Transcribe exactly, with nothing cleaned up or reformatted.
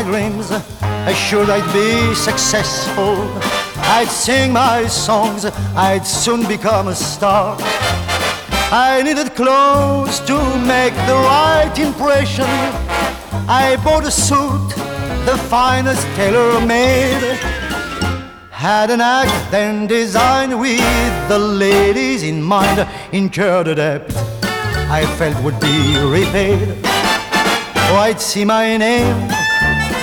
dreams, assured I'd be successful. I'd sing my songs, I'd soon become a star. I needed clothes to make the right impression. I bought a suit, the finest tailor made. Had an act then designed with the ladies in mind. Incurred a debt I felt would be repaid. Oh, I'd see my name